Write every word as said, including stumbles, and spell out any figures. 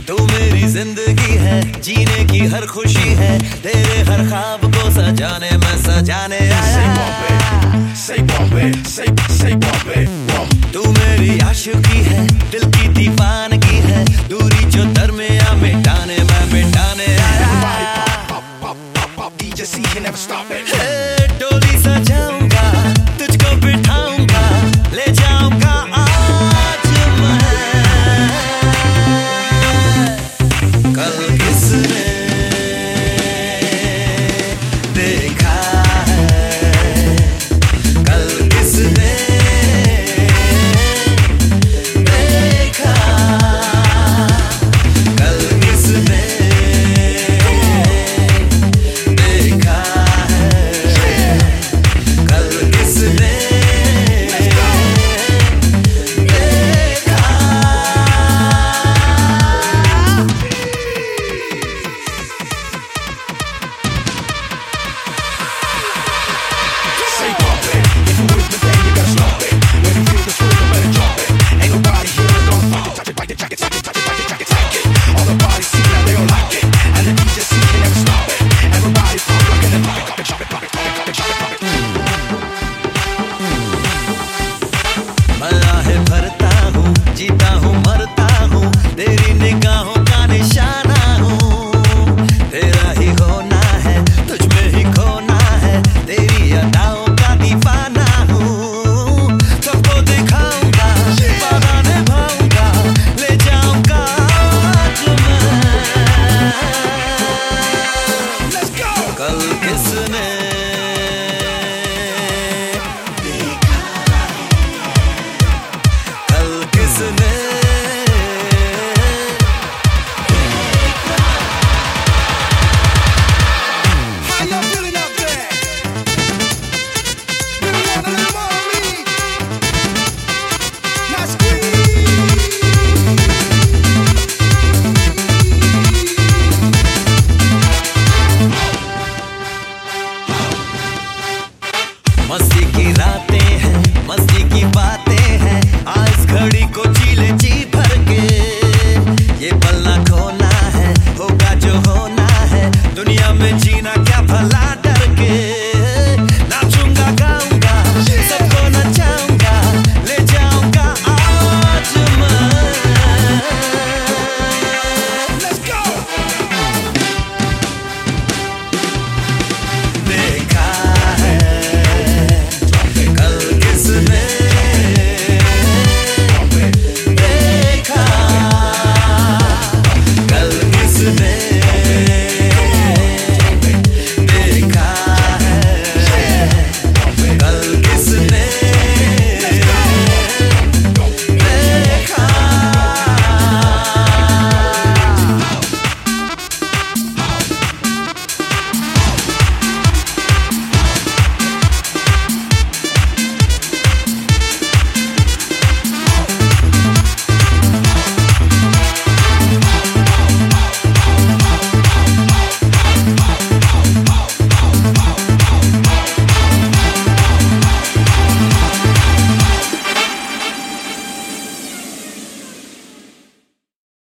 तू मेरी जिंदगी है, जीने की हर खुशी है, तेरे हर ख्वाब को सजाने मैं सजाने आया। Say bump it, say say bump it, bump. तू मेरी आशिकी है, दिल की दीवानगी है, दूरी जो दरमियां मिटाने मैं मिटाने आया। Everybody pop pop pop pop pop. D J C can never stop it. हे, डोली सजाऊंगा, तुझको बिठाऊंगा, ले जाऊंगा आज मैं। कल किसने देखा है, कल किसने देखा, कल किसने देखा है, कल किसने देखा। Say bump it. If you with me, then you gotta stop it. When you feel the truth, you better drop it. Ain't nobody here that don't fuck it. Touch it, bite it, jack it, touch it, touch it, bite it, jack it, take it. All the bodies see now they all like it, and the D J C can never stop it. Everybody pump like and pop it, pop it, chop it, pop it, pop it, pop it, chop it, pop it. मैं आहे भरता हूँ, जीता हूँ, मरता हूँ, तेरी निगाहों का निशाना